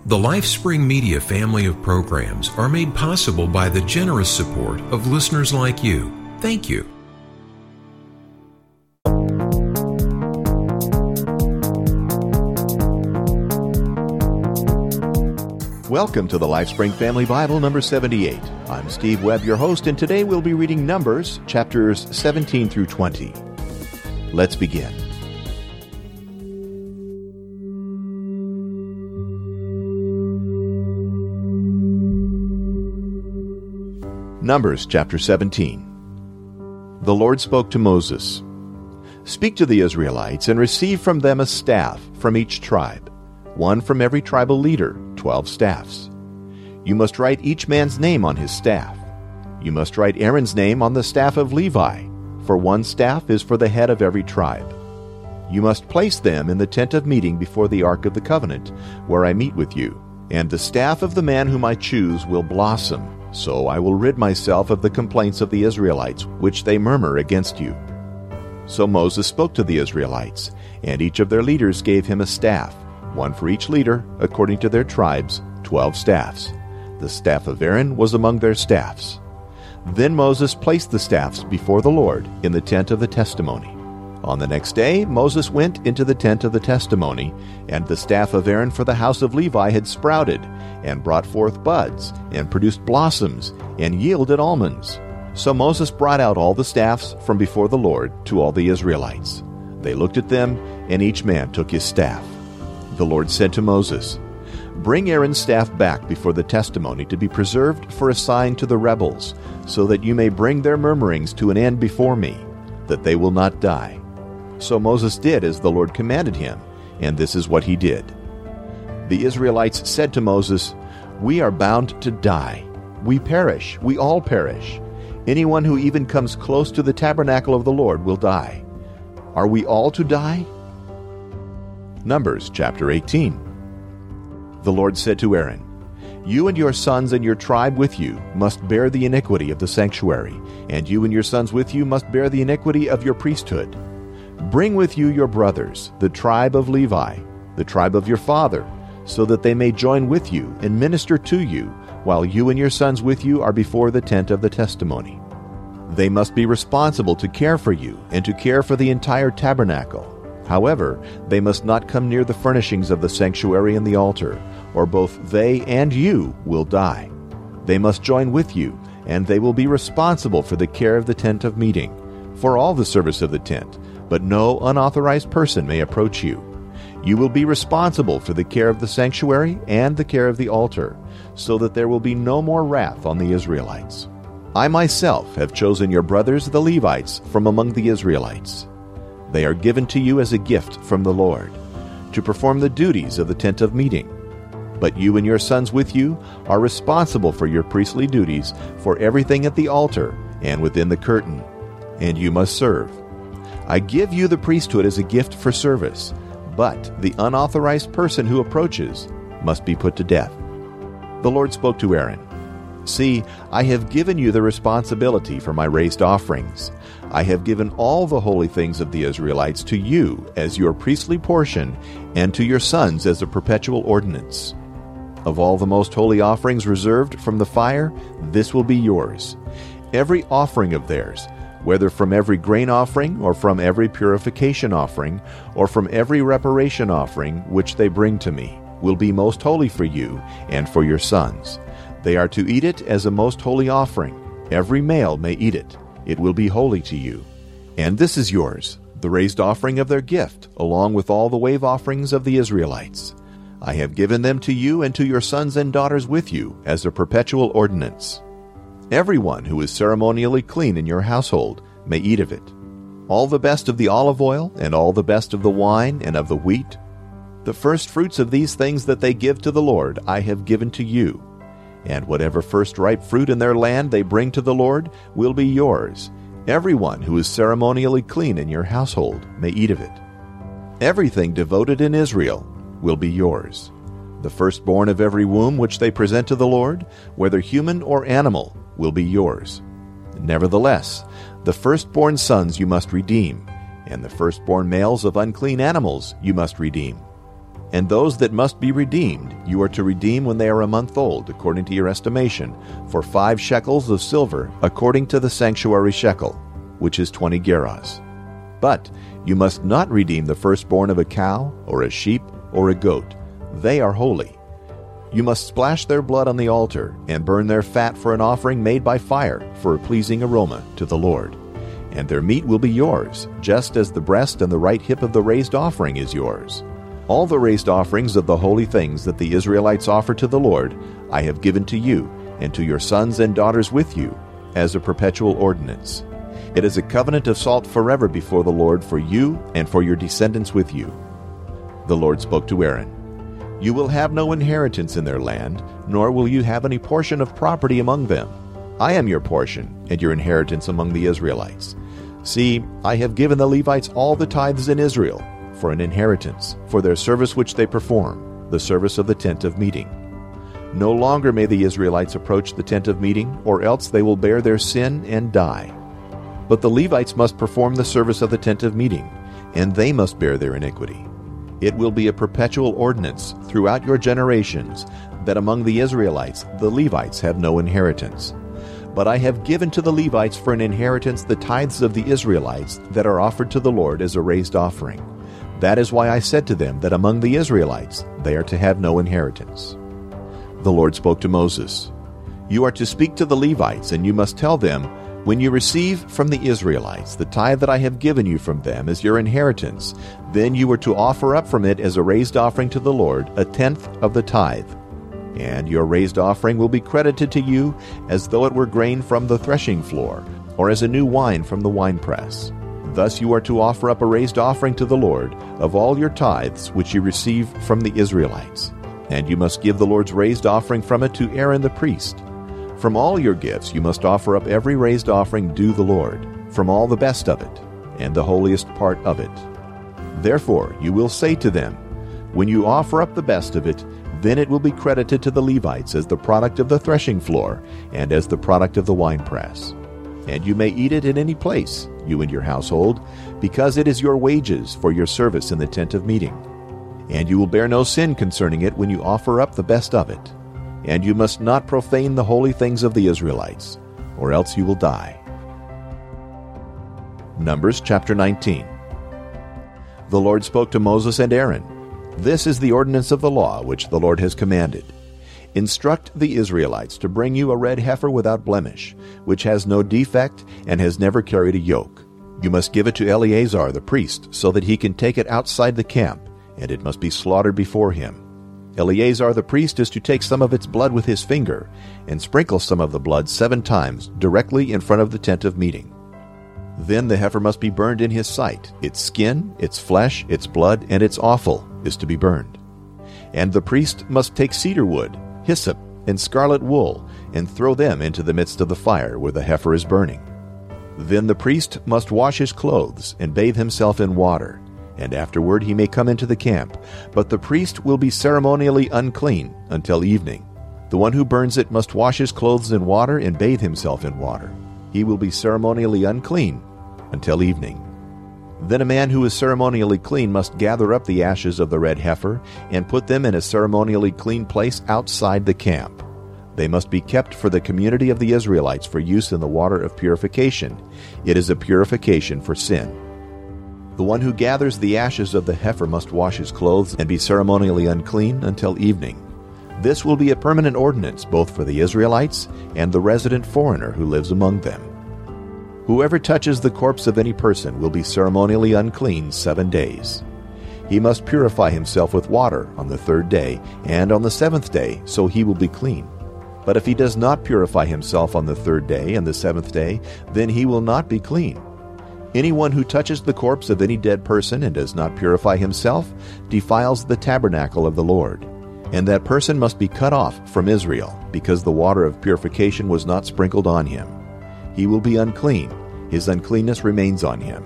The LifeSpring Media family of programs are made possible by the generous support of listeners like you. Thank you. Welcome to the LifeSpring Family Bible, number 78. I'm Steve Webb, your host, and today we'll be reading Numbers, chapters 17 through 20. Let's begin. Numbers chapter 17. The Lord spoke to Moses. Speak to the Israelites and receive from them a staff from each tribe, one from every tribal leader, 12 staffs. You must write each man's name on his staff. You must write Aaron's name on the staff of Levi, for one staff is for the head of every tribe. You must place them in the tent of meeting before the ark of the covenant, where I meet with you, and the staff of the man whom I choose will blossom. So I will rid myself of the complaints of the Israelites, which they murmur against you. So Moses spoke to the Israelites, and each of their leaders gave him a staff, one for each leader, according to their tribes, 12 staffs. The staff of Aaron was among their staffs. Then Moses placed the staffs before the Lord in the tent of the testimony. On the next day Moses went into the tent of the testimony, and the staff of Aaron for the house of Levi had sprouted, and brought forth buds, and produced blossoms, and yielded almonds. So Moses brought out all the staffs from before the Lord to all the Israelites. They looked at them, and each man took his staff. The Lord said to Moses, Bring Aaron's staff back before the testimony to be preserved for a sign to the rebels, so that you may bring their murmurings to an end before me, that they will not die. So Moses did as the Lord commanded him, and this is what he did. The Israelites said to Moses, We are bound to die. We perish, we all perish. Anyone who even comes close to the tabernacle of the Lord will die. Are we all to die? Numbers chapter 18. The Lord said to Aaron, You and your sons and your tribe with you must bear the iniquity of the sanctuary, and you and your sons with you must bear the iniquity of your priesthood. Bring with you your brothers, the tribe of Levi, the tribe of your father, so that they may join with you and minister to you, while you and your sons with you are before the tent of the testimony. They must be responsible to care for you and to care for the entire tabernacle. However, they must not come near the furnishings of the sanctuary and the altar, or both they and you will die. They must join with you, and they will be responsible for the care of the tent of meeting, for all the service of the tent, but no unauthorized person may approach you. You will be responsible for the care of the sanctuary and the care of the altar, so that there will be no more wrath on the Israelites. I myself have chosen your brothers the Levites from among the Israelites. They are given to you as a gift from the Lord, to perform the duties of the tent of meeting. But you and your sons with you are responsible for your priestly duties, for everything at the altar and within the curtain, and you must serve. I give you the priesthood as a gift for service, but the unauthorized person who approaches must be put to death. The Lord spoke to Aaron, See, I have given you the responsibility for my raised offerings. I have given all the holy things of the Israelites to you as your priestly portion, and to your sons as a perpetual ordinance. Of all the most holy offerings reserved from the fire, this will be yours. Every offering of theirs, whether from every grain offering, or from every purification offering, or from every reparation offering which they bring to me, will be most holy for you and for your sons. They are to eat it as a most holy offering. Every male may eat it. It will be holy to you. And this is yours, the raised offering of their gift, along with all the wave offerings of the Israelites. I have given them to you and to your sons and daughters with you as a perpetual ordinance. Everyone who is ceremonially clean in your household may eat of it. All the best of the olive oil, and all the best of the wine and of the wheat. The first fruits of these things that they give to the Lord I have given to you. And whatever first ripe fruit in their land they bring to the Lord will be yours. Everyone who is ceremonially clean in your household may eat of it. Everything devoted in Israel will be yours. The firstborn of every womb which they present to the Lord, whether human or animal, will be yours. Nevertheless, the firstborn sons you must redeem, and the firstborn males of unclean animals you must redeem. And those that must be redeemed, you are to redeem when they are a month old, according to your estimation, for 5 shekels of silver, according to the sanctuary shekel, which is 20 gerahs. But you must not redeem the firstborn of a cow, or a sheep, or a goat. They are holy. You must splash their blood on the altar, and burn their fat for an offering made by fire, for a pleasing aroma to the Lord. And their meat will be yours, just as the breast and the right hip of the raised offering is yours. All the raised offerings of the holy things that the Israelites offer to the Lord, I have given to you, and to your sons and daughters with you, as a perpetual ordinance. It is a covenant of salt forever before the Lord for you and for your descendants with you. The Lord spoke to Aaron, You will have no inheritance in their land, nor will you have any portion of property among them. I am your portion and your inheritance among the Israelites. See, I have given the Levites all the tithes in Israel, for an inheritance, for their service which they perform, the service of the tent of meeting. No longer may the Israelites approach the tent of meeting, or else they will bear their sin and die. But the Levites must perform the service of the tent of meeting, and they must bear their iniquity. It will be a perpetual ordinance throughout your generations, that among the Israelites the Levites have no inheritance. But I have given to the Levites for an inheritance the tithes of the Israelites that are offered to the Lord as a raised offering. That is why I said to them that among the Israelites they are to have no inheritance. The Lord spoke to Moses, You are to speak to the Levites, and you must tell them, When you receive from the Israelites the tithe that I have given you from them as your inheritance, then you are to offer up from it as a raised offering to the Lord 1/10 of the tithe. And your raised offering will be credited to you as though it were grain from the threshing floor, or as a new wine from the winepress. Thus you are to offer up a raised offering to the Lord of all your tithes which you receive from the Israelites. And you must give the Lord's raised offering from it to Aaron the priest. From all your gifts you must offer up every raised offering due the Lord, from all the best of it, and the holiest part of it. Therefore you will say to them, When you offer up the best of it, then it will be credited to the Levites as the product of the threshing floor, and as the product of the winepress. And you may eat it in any place, you and your household, because it is your wages for your service in the tent of meeting. And you will bear no sin concerning it when you offer up the best of it. And you must not profane the holy things of the Israelites, or else you will die. Numbers chapter 19. The Lord spoke to Moses and Aaron. This is the ordinance of the law which the Lord has commanded. Instruct the Israelites to bring you a red heifer without blemish, which has no defect and has never carried a yoke. You must give it to Eleazar the priest, so that he can take it outside the camp, and it must be slaughtered before him. Eleazar the priest is to take some of its blood with his finger, and sprinkle some of the blood 7 times directly in front of the tent of meeting. Then the heifer must be burned in his sight. Its skin, its flesh, its blood, and its offal is to be burned. And the priest must take cedar wood, hyssop, and scarlet wool, and throw them into the midst of the fire where the heifer is burning. Then the priest must wash his clothes and bathe himself in water, and afterward he may come into the camp. But the priest will be ceremonially unclean until evening. The one who burns it must wash his clothes in water and bathe himself in water. He will be ceremonially unclean until evening. Then a man who is ceremonially clean must gather up the ashes of the red heifer and put them in a ceremonially clean place outside the camp. They must be kept for the community of the Israelites for use in the water of purification. It is a purification for sin. The one who gathers the ashes of the heifer must wash his clothes and be ceremonially unclean until evening. This will be a permanent ordinance both for the Israelites and the resident foreigner who lives among them. Whoever touches the corpse of any person will be ceremonially unclean 7 days. He must purify himself with water on the 3rd day and on the 7th day, so he will be clean. But if he does not purify himself on the 3rd day and the 7th day, then he will not be clean. Anyone who touches the corpse of any dead person and does not purify himself defiles the tabernacle of the Lord. And that person must be cut off from Israel, because the water of purification was not sprinkled on him. He will be unclean. His uncleanness remains on him.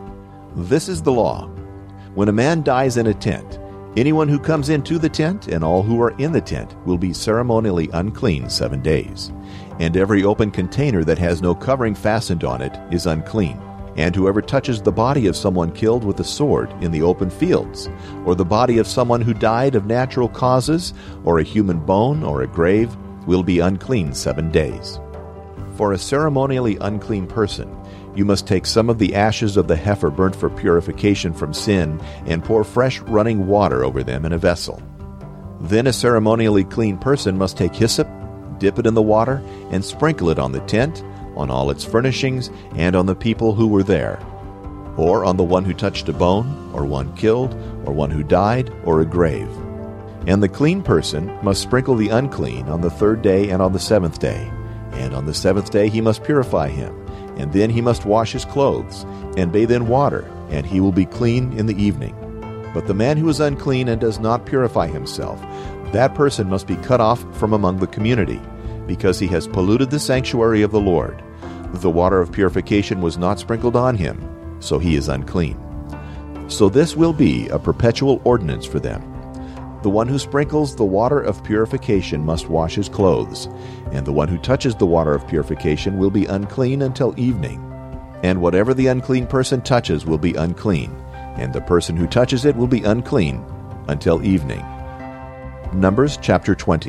This is the law. When a man dies in a tent, anyone who comes into the tent and all who are in the tent will be ceremonially unclean 7 days. And every open container that has no covering fastened on it is unclean. And whoever touches the body of someone killed with a sword in the open fields, or the body of someone who died of natural causes, or a human bone, or a grave, will be unclean 7 days. For a ceremonially unclean person, you must take some of the ashes of the heifer burnt for purification from sin and pour fresh running water over them in a vessel. Then a ceremonially clean person must take hyssop, dip it in the water, and sprinkle it on the tent, on all its furnishings, and on the people who were there, or on the one who touched a bone, or one killed, or one who died, or a grave. And the clean person must sprinkle the unclean on the 3rd day and on the 7th day. And on the 7th day he must purify him, and then he must wash his clothes, and bathe in water, and he will be clean in the evening. But the man who is unclean and does not purify himself, that person must be cut off from among the community, because he has polluted the sanctuary of the Lord. The water of purification was not sprinkled on him, so he is unclean. So this will be a perpetual ordinance for them. The one who sprinkles the water of purification must wash his clothes, and the one who touches the water of purification will be unclean until evening. And whatever the unclean person touches will be unclean, and the person who touches it will be unclean until evening. Numbers chapter 20.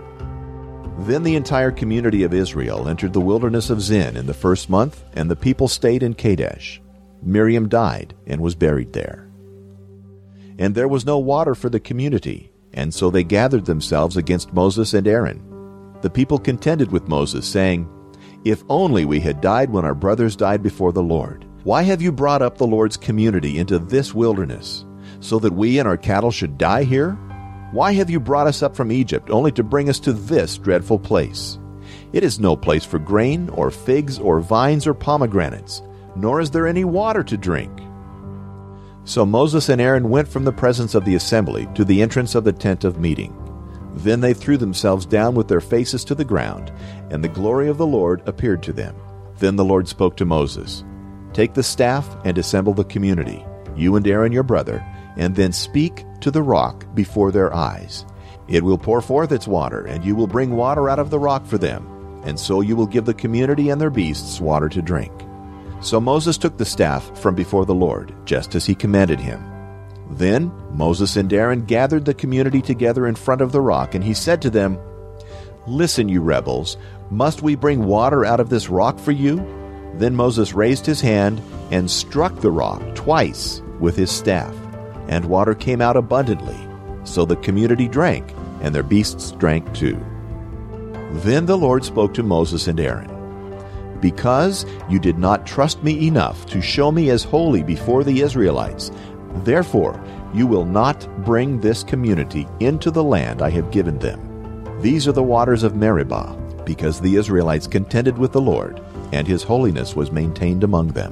Then the entire community of Israel entered the wilderness of Zin in the 1st month, and the people stayed in Kadesh. Miriam died and was buried there. And there was no water for the community, and so they gathered themselves against Moses and Aaron. The people contended with Moses, saying, "If only we had died when our brothers died before the Lord. Why have you brought up the Lord's community into this wilderness, so that we and our cattle should die here? Why have you brought us up from Egypt only to bring us to this dreadful place? It is no place for grain, or figs, or vines, or pomegranates, nor is there any water to drink." So Moses and Aaron went from the presence of the assembly to the entrance of the tent of meeting. Then they threw themselves down with their faces to the ground, and the glory of the Lord appeared to them. Then the Lord spoke to Moses, "Take the staff and assemble the community, you and Aaron your brother, and then speak to the rock before their eyes. It will pour forth its water, and you will bring water out of the rock for them, and so you will give the community and their beasts water to drink." So Moses took the staff from before the Lord, just as he commanded him. Then Moses and Aaron gathered the community together in front of the rock, and he said to them, "Listen, you rebels, must we bring water out of this rock for you?" Then Moses raised his hand and struck the rock twice with his staff, and water came out abundantly. So the community drank, and their beasts drank too. Then the Lord spoke to Moses and Aaron, "Because you did not trust me enough to show me as holy before the Israelites, therefore you will not bring this community into the land I have given them. These are the waters of Meribah, because the Israelites contended with the Lord, and his holiness was maintained among them."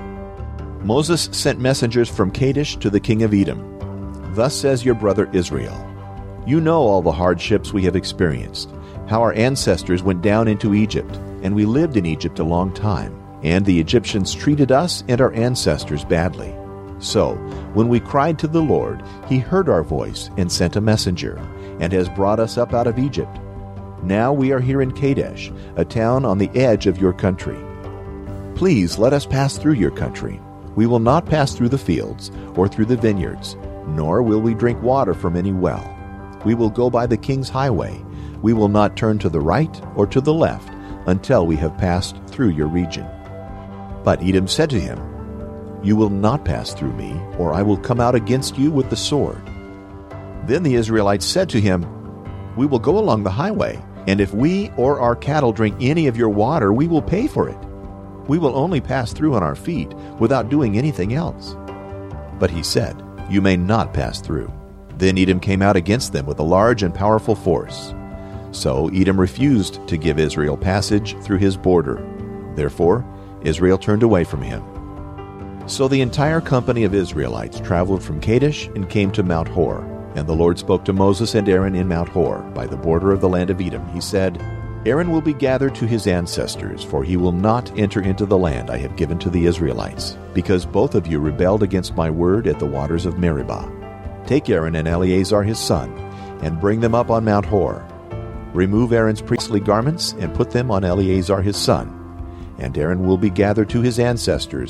Moses sent messengers from Kadesh to the king of Edom. "Thus says your brother Israel, you know all the hardships we have experienced, how our ancestors went down into Egypt, and we lived in Egypt a long time, and the Egyptians treated us and our ancestors badly. So, when we cried to the Lord, he heard our voice and sent a messenger, and has brought us up out of Egypt. Now we are here in Kadesh, a town on the edge of your country. Please let us pass through your country. We will not pass through the fields or through the vineyards, nor will we drink water from any well. We will go by the king's highway. We will not turn to the right or to the left until we have passed through your region." But Edom said to him, "You will not pass through me, or I will come out against you with the sword." Then the Israelites said to him, "We will go along the highway, and if we or our cattle drink any of your water, we will pay for it. We will only pass through on our feet without doing anything else." But he said, "You may not pass through." Then Edom came out against them with a large and powerful force. So Edom refused to give Israel passage through his border. Therefore Israel turned away from him. So the entire company of Israelites traveled from Kadesh and came to Mount Hor. And the Lord spoke to Moses and Aaron in Mount Hor, by the border of the land of Edom. He said, "Aaron will be gathered to his ancestors, for he will not enter into the land I have given to the Israelites, because both of you rebelled against my word at the waters of Meribah. Take Aaron and Eleazar his son, and bring them up on Mount Hor. Remove Aaron's priestly garments and put them on Eleazar his son, and Aaron will be gathered to his ancestors,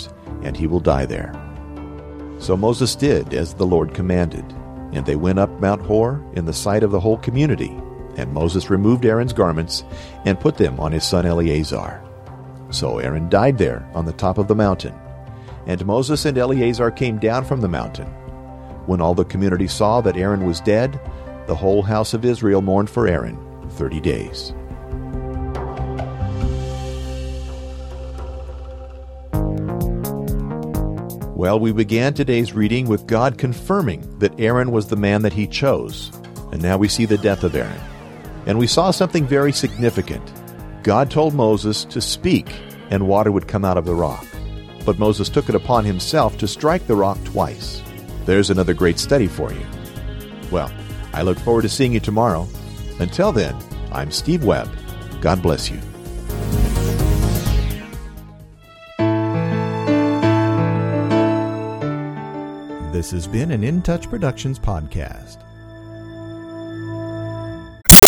and he will die there." So Moses did as the Lord commanded, and they went up Mount Hor in the sight of the whole community, and Moses removed Aaron's garments and put them on his son Eleazar. So Aaron died there on the top of the mountain, and Moses and Eleazar came down from the mountain. When all the community saw that Aaron was dead, the whole house of Israel mourned for Aaron 30 days. Well, we began today's reading with God confirming that Aaron was the man that he chose, and now we see the death of Aaron. And we saw something very significant. God told Moses to speak, and water would come out of the rock. But Moses took it upon himself to strike the rock twice. There's another great study for you. Well, I look forward to seeing you tomorrow. Until then, I'm Steve Webb. God bless you. This has been an In Touch Productions podcast.